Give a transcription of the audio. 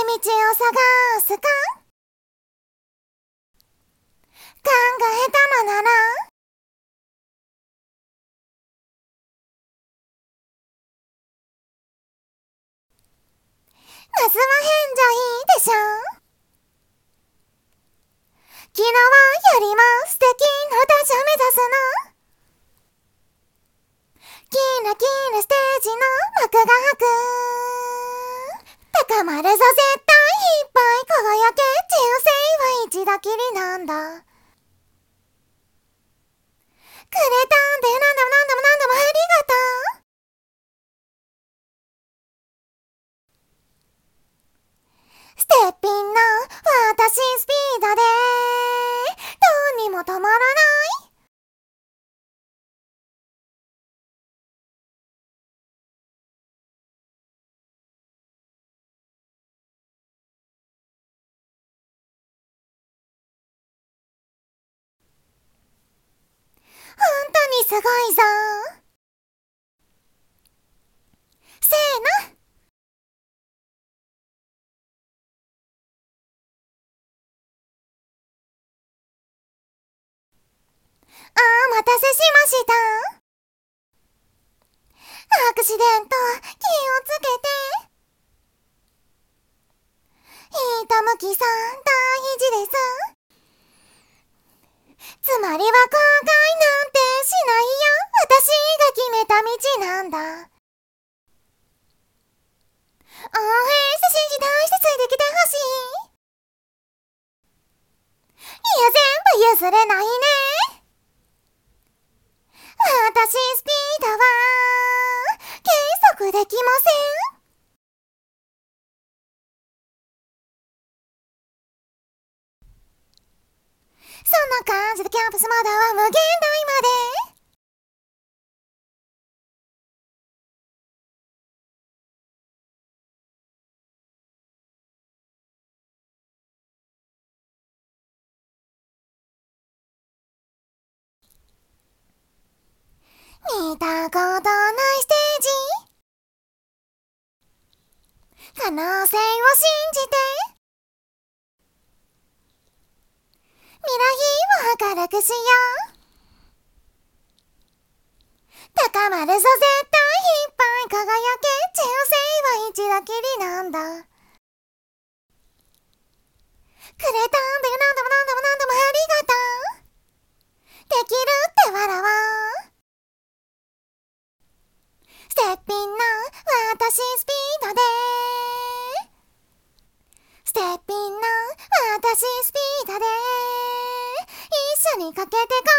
道を探すか考えたのならまずは返事いいでしょ。昨日よりも素敵な私を目指すの。キラキラステージの幕が開く。高まるぞ絶対いっぱい輝け。人生は一度きりなんだ。くれたんだよ。何度も何度も何度もありがとう。ステッピンの私スピードでどうにも止まらない。本当にすごいぞ。せーの。お待たせしました。アクシデント気をつけて。ひとむきさん大事です。つまりは後悔なんてしないよ。私が決めた道なんだ。応援して信じて愛してついてきてほしい。いや全部譲れないね。私スピードは計測できません。そんな感じでキャンパスまだは無限大まで。見たことないステージ。可能性を信じて。未来を明るくしよう。高まるぞ絶対いっぱい輝け。人生は一度きりなんだ。くれたんだよ。何度も何度も何度もありがとう。できるって笑おう。ステッピンの私スピードで。ステッピンの私スピードで一緒にかけて